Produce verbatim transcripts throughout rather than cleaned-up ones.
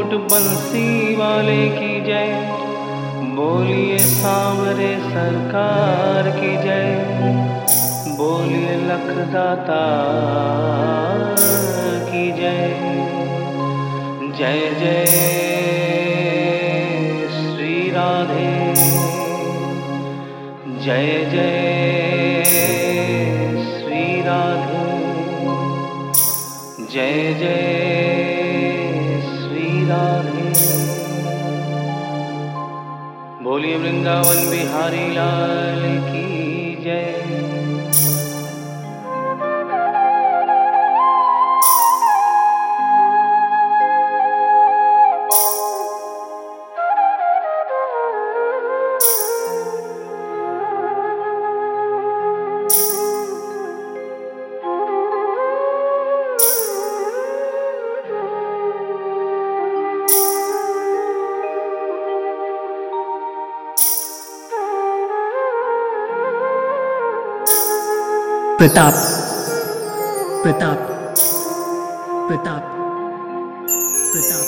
होठ बंसी वाले की जय, बोलिए सांवरे सरकार की जय, बोलिए लखदाता की जय। जय जय श्री राधे, जय जय श्री राधे, जय जय श्री राधे। बोलिए वृंदावन बिहारी लाल की जय। प्रताप प्रताप प्रताप प्रताप।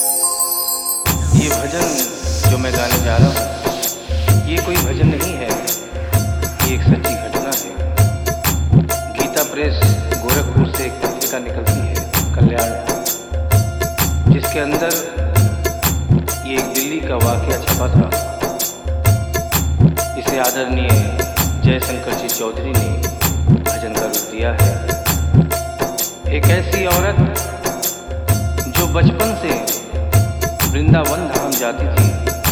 ये भजन जो मैं गाने जा रहा हूँ, ये कोई भजन नहीं है, ये एक सच्ची घटना है। गीता प्रेस गोरखपुर से एक पत्रिका निकलती है, कल्याण, जिसके अंदर ये एक दिल्ली का वाकया छपा था। इसे आदरणीय जयशंकर जी चौधरी ने भजन का रूप दिया है। एक ऐसी औरत जो बचपन से वृंदावन धाम जाती थी,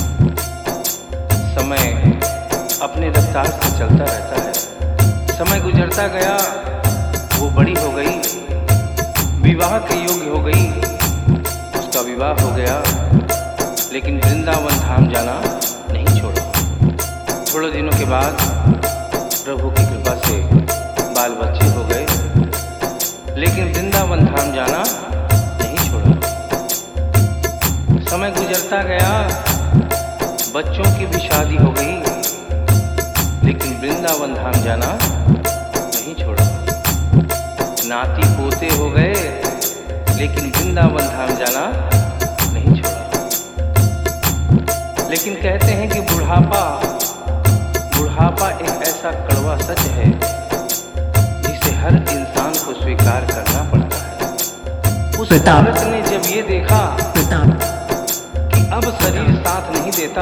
समय अपने रफ्तार से चलता रहता है। समय गुजरता गया, वो बड़ी हो गई, विवाह के योग्य हो गई, उसका विवाह हो गया, लेकिन वृंदावन धाम जाना नहीं छोड़ा। थोड़े दिनों के बाद प्रभु की कृपा से बाल बच्चे हो गए, लेकिन वृंदावन धाम जाना नहीं छोड़ा। समय गुजरता गया, बच्चों की भी शादी हो गई, लेकिन वृंदावन धाम जाना नहीं छोड़ा। नाती पोते हो गए, लेकिन वृंदावन धाम जाना नहीं छोड़ा। लेकिन कहते हैं कि बुढ़ापा बुढ़ापा एक ऐसा कड़वा सच है जिसे हर इंसान को स्वीकार करना पड़ता है। उस औरत ने जब ये देखा कि अब शरीर साथ नहीं देता,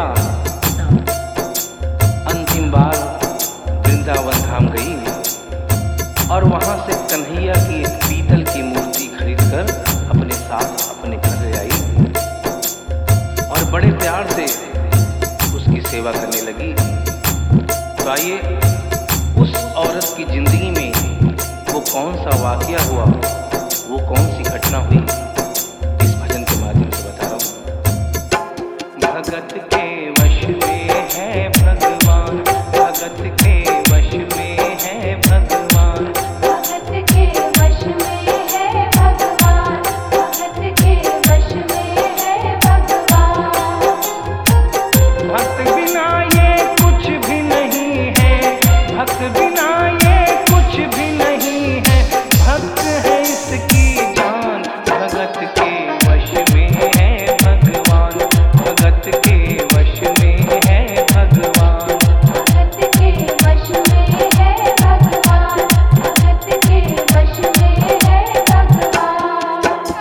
अंतिम बार वृंदावन धाम गई और वहां से कन्हैया की एक पीतल की मूर्ति खरीदकर अपने साथ अपने घर ले आई और बड़े प्यार से उसकी सेवा करने लगी। तो आइए उस औरत की जिंदगी में वो कौन सा वाकया हुआ, वो कौन सी घटना हुई, इस भजन के माध्यम से बता रहा हूँ। भगत के वश में है भगवान, भगत के वश में है भगवान, भगत के वश में है भगवान, भगत के वश में है भगवान। भक्त बिना ये कुछ भी नहीं है, भक्त बिना ये कुछ भी नहीं है, भक्त है इसकी जान। भगत के वश में है भगवान, भगत के वश में है भगवान, भगत के वश में है भगवान, भगत के वश में है भगवान।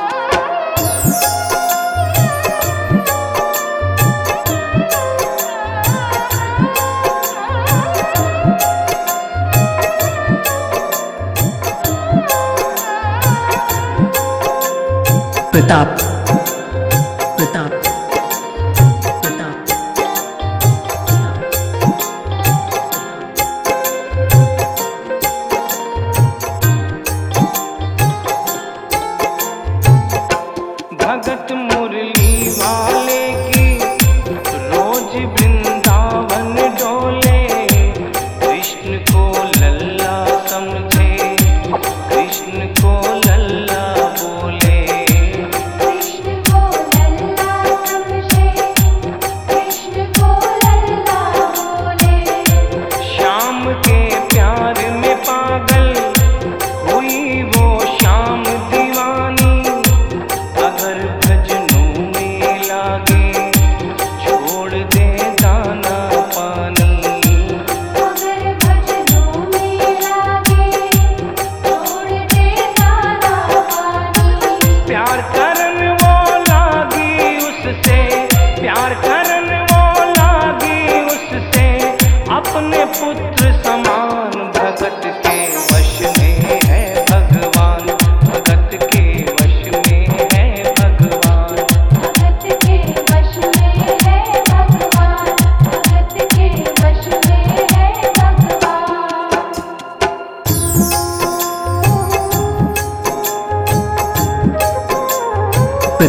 प्रताप प्रताप प्रताप। भगत मुरली वाले की रोज वृंदावन डोले, कृष्ण को लल्ला समझे, कृष्ण को लल्ला बोले, कृष्ण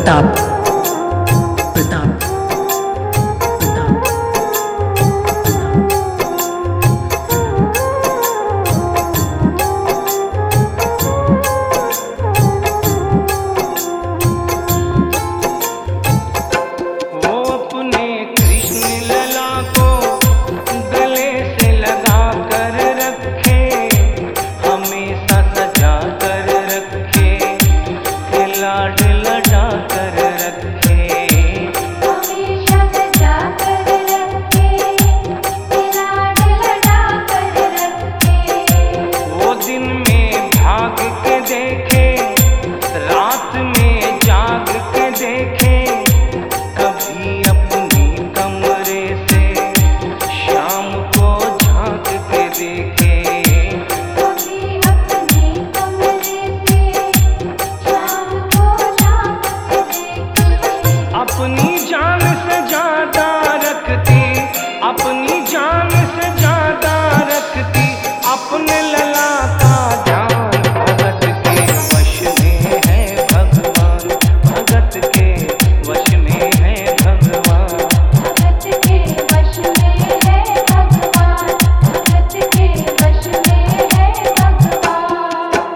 प्रताप प्रताप प्रताप वो अपने कृष्ण लला को गले से लगा कर रखे, हमेशा सजा कर रखे, लाड लड़ा कर रखे, हमेशा सजा कर रखे, लाड लड़ा कर रखे। वो दिन में भाग के देखे, रात में जाग के देखे, कभी अपनी कमरे से शाम को झांक के देखे, कभी अपने कमरे से शाम को झांक के देखे। अपनी जान से ज्यादा रखती, अपनी जान से ज्यादा रखती, अपने लला का ध्यान, भगत के वश में है भगवान, भगत के वश में है भगवान। भगत के वश में है भगवान, भगत के वश में है भगवान।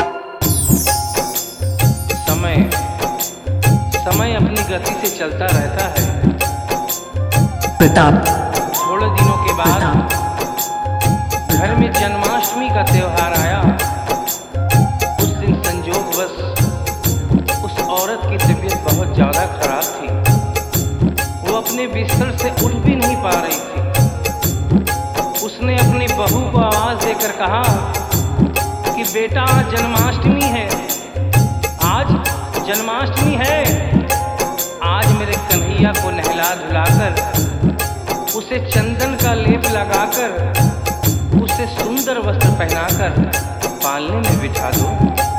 समय समय अपनी गति से चलता रहता है। प्रताप थोड़े दिनों के बाद प्रताप घर में जन्माष्टमी का त्योहार आया। उस दिन संयोगवश उस औरत की तबीयत बहुत ज्यादा खराब थी। वो अपने बिस्तर से उठ भी नहीं पा रही थी। उसने अपनी बहू को आवाज देकर कहा कि बेटा आज जन्माष्टमी है, आज जन्माष्टमी है, आज मेरे कन्हैया को नहला धुलाकर, उसे चंदन का लेप लगाकर, उसे सुंदर वस्त्र पहनाकर पालने में बिठा दो।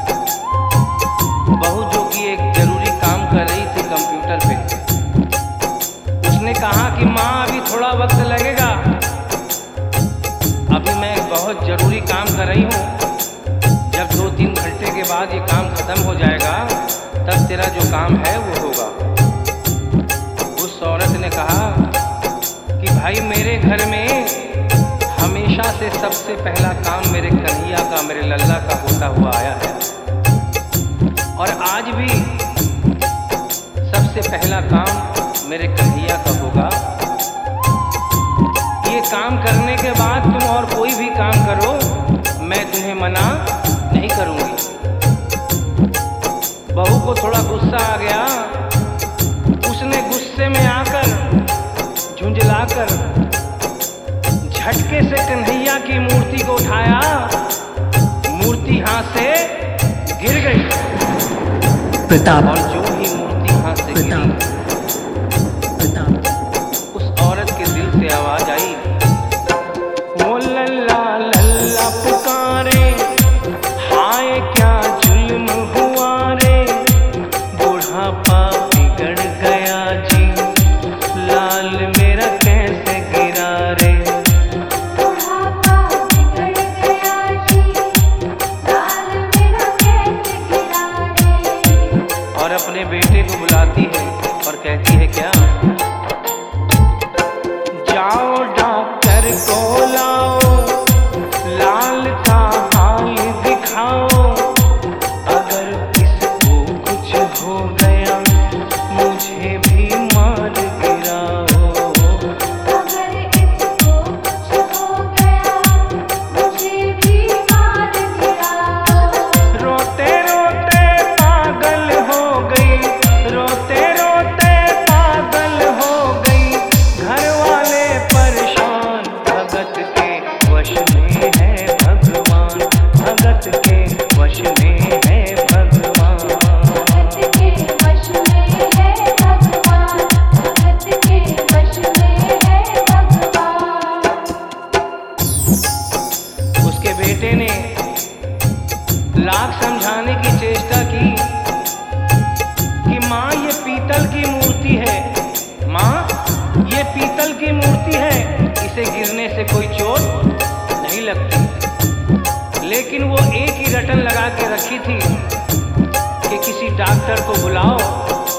बहू जो कि एक जरूरी काम कर रही थी कंप्यूटर पे, उसने कहा कि माँ अभी थोड़ा वक्त लगेगा, अभी मैं एक बहुत जरूरी काम कर रही हूँ, जब दो तीन घंटे के बाद ये काम खत्म हो जाएगा तब तेरा जो काम है वो होगा। उस औरत ने कहा कि भाई मेरे घर में हमेशा से सबसे पहला काम मेरे कन्हैया का, मेरे लल्ला का होता हुआ आया है, और आज भी सबसे पहला काम मेरे कन्हैया का होगा। ये काम करने के बाद तुम और कोई भी काम करो, मैं तुम्हें मना नहीं करूंगी। बहू को थोड़ा गुस्सा आ गया। उसने गुस्से में आकर, झुंझलाकर, झटके से कन्हैया की मूर्ति को उठाया। मूर्ति हाथ से गिर गई, प्रताप और जो ही मूर्ति हाथ से गिरी, प्रताप प्रताप उस औरत के दिल से आवाज आई, वो लल्ला लल्ला पुकारे, हाय क्या जुल्म हुआ रे, बुढ़ापा बिगड़ गया जी, लाल मेरा कैसे गिरा रे। बुढ़ापा बिगड़ गया जी, लाल मेरा कैसे गिरा रे। और अपने बेटे को बुलाती है और कहती है क्या, जाओ डॉक्टर को लाओ, लाल का हाल दिखाओ, अगर इसको कुछ हो गया मुझे भी मार गिराओ। अगर इसको कुछ हो गया मुझे भी मार गिराओ। रोते रोते पागल हो गई, रोते रोते पागल हो गई, घर वाले परेशान, भगत के वश में है भगवान, भगत के वश में है भगवान। भगत के वश में है भगवान, भगत के वश में है भगवान। उसके बेटे ने लाख समझाने की चेष्टा की कि माँ ये पीतल की मूर्ति है, माँ ये पीतल की मूर्ति है, इसे गिरने से कोई चोट नहीं लगती। लेकिन वो एक ही रटन लगा के रखी थी कि किसी डॉक्टर को बुलाओ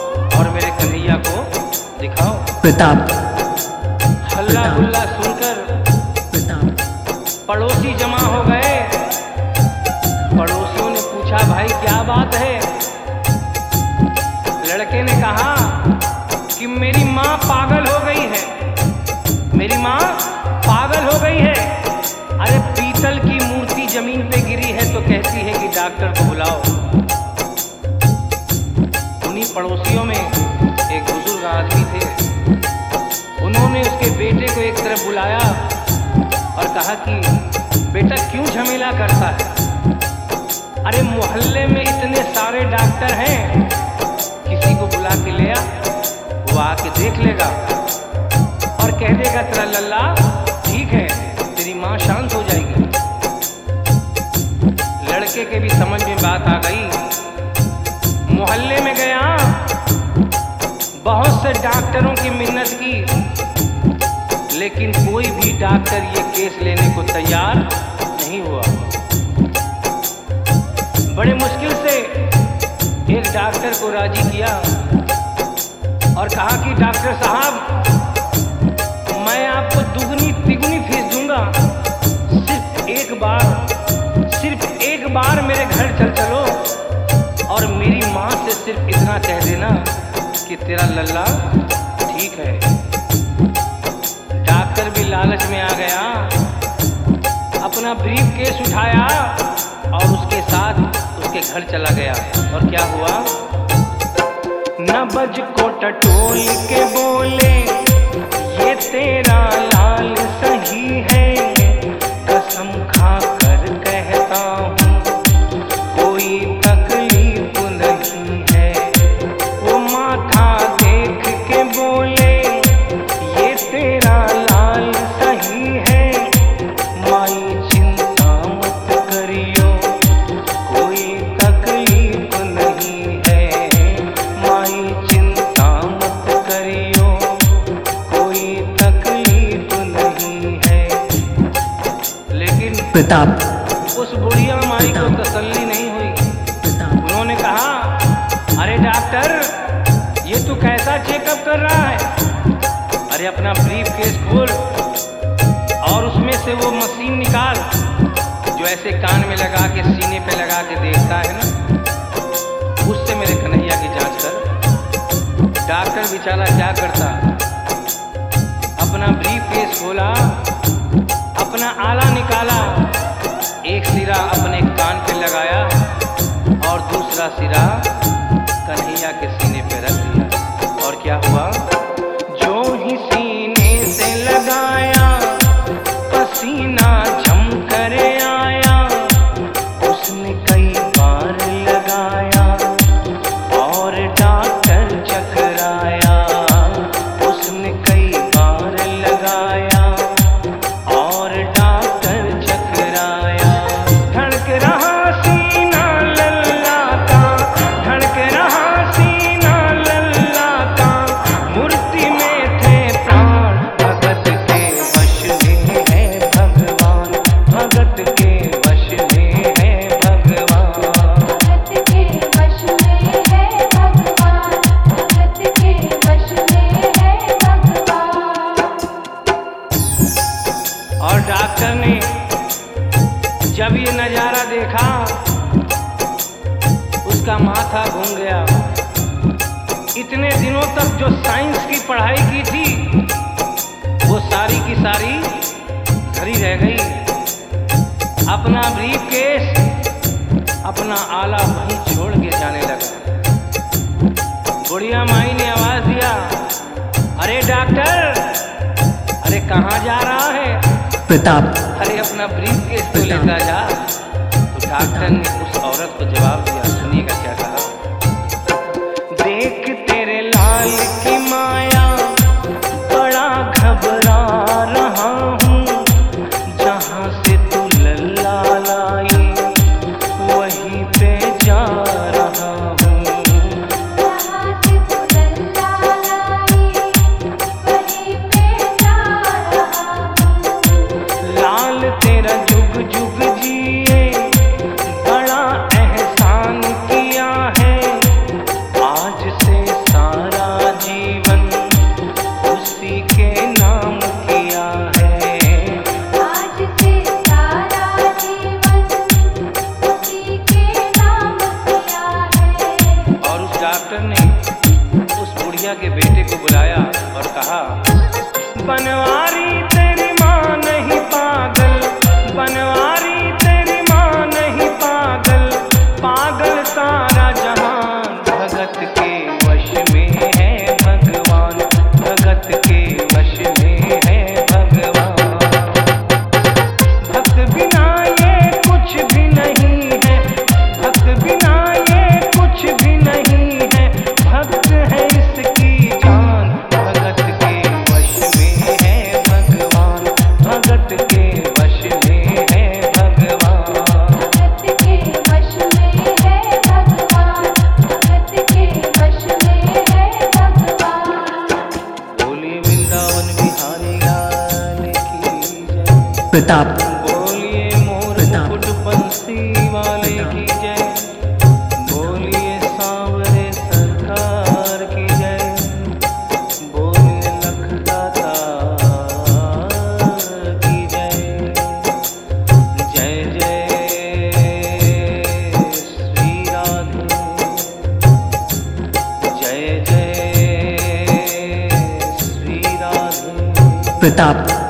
प्रताप हल्ला गुल्ला सुनकर प्रताप पड़ोसी जमा हो गए। पड़ोसियों ने पूछा, भाई क्या बात है? लड़के ने कहा कि मेरी माँ पागल हो गई है, मेरी माँ पागल हो गई है। अरे पीतल की मूर्ति जमीन पे गिरी है तो कहती है कि डॉक्टर को बुलाओ। उन्हीं पड़ोसियों में एक बुजुर्ग आदमी थे। उन्होंने उसके बेटे को एक तरफ बुलाया और कहा कि बेटा क्यों झमेला करता है? अरे मोहल्ले में इतने सारे डॉक्टर हैं, किसी को बुला के ले आ, वो आके देख लेगा और कह देगा तेरा लल्ला ठीक है, तेरी माँ शांत हो जाएगी। लड़के के भी समझ में बात आ गई। मोहल्ले में गया, बहुत से डॉक्टरों की मिन्नत की, लेकिन कोई भी डॉक्टर ये केस लेने को तैयार नहीं हुआ। बड़े मुश्किल से एक डॉक्टर को राजी किया और कहा कि डॉक्टर साहब मैं आपको दुगनी तिगुनी फीस दूंगा, सिर्फ एक बार सिर्फ एक बार मेरे घर चल चलो और मेरी माँ से सिर्फ इतना कह देना कि तेरा लल्ला ठीक है। डॉक्टर भी लालच में आ गया, अपना ब्रीफ केस उठाया और उसके साथ उसके घर चला गया। और क्या हुआ? नबज को टटोल के बोले, ये तेरा लाल सही है, कसम खा कर कहता हूँ कोई तकलीफ नहीं है। वो माथा देख के बोले, ये तेरा लाल सही है, माई चिंता मत करियो कोई तकलीफ नहीं है, माई चिंता मत करियो कोई तकलीफ नहीं है। लेकिन प्रताप उस बुढ़िया माई को तसल्ली नहीं हुई। प्रताप उन्होंने कहा, अरे डॉक्टर ये तू कैसा चेकअप कर रहा है? अरे अपना ब्रीफ केस खोल और उसमें से वो मशीन निकाल जो ऐसे कान में लगा के सीने पे लगा के देखता है ना, उससे मेरे कन्हैया की जांच कर। डॉक्टर बेचारा क्या करता, अपना ब्रीफ केस खोला, अपना आला निकाला, एक सिरा अपने कान पे लगाया और दूसरा सिरा कन्हैया के सीने पे रख दिया। और क्या हुआ? जो ही सीने से लगाया, पसीना झम कर आया, उसने कई बार लगाया और डॉक्टर चकराया, उसने कई बार लगाया और डॉक्टर चकराया। धड़क रहा सीना लल्ला का, धड़क रहा सीना लल्ला का, मूर्ति में थे प्राण, भगत के वश में है भगवान, भगत के वश में है भगवान। भगत के वश में है भगवान, भगत के वश में है भगवान। और डॉक्टर ने जब ये नजारा देखा, उसका माथा घूम गया। इतने दिनों तक जो साइंस की पढ़ाई की थी, वो सारी की सारी धरी रह गई। अपना ब्रीफ केस, अपना आला वहीं छोड़ के जाने लगा। बुढ़िया माई ने आवाज दिया, अरे डॉक्टर, अरे कहाँ जा रहा है? प्रताप अरे अपना ब्रीफ केस तो लेता जा। तो डॉक्टर ने उस औरत को जवाब दिया, सुनिएगा क्या कहा। देख तेरे लाल की माया, बड़ा घबरा रहा हूँ, जहाँ से तू लल्ला लाई वहीं पे जा रहा हूँ। जहाँ से तू लल्ला लाई, वहीं पे जा रहा हूँ। लाल तेरा जुग जुग जिए, बड़ा के बेटे को बुलाया और कहा, बनवारी तेरी माँ नहीं पागल, बनवारी तेरी माँ नहीं पागल, पागल सारा जहान, भगत के वश में है भगवान, भगत के वश में है भगवान। भक्त बिना ये कुछ भी नहीं है, भक्त बिना ये कुछ भी नहीं है, भक्त है इसकी जान, भगत के वश में है भगवान, भगत के वश में है भगवान। भगत के वश में है भगवान, भगत के वश में है भगवान। बोलिए वृंदावन बिहारी लाल की जय, प्रताप बोलिए मोर प्रताप। मुकुट बंसी वाले की जय, बोलिए सांवरे सरकार की जय, बोलिए लखदाता की जय। जय जय श्री राधे, जय जय श्री राधे। प्रताप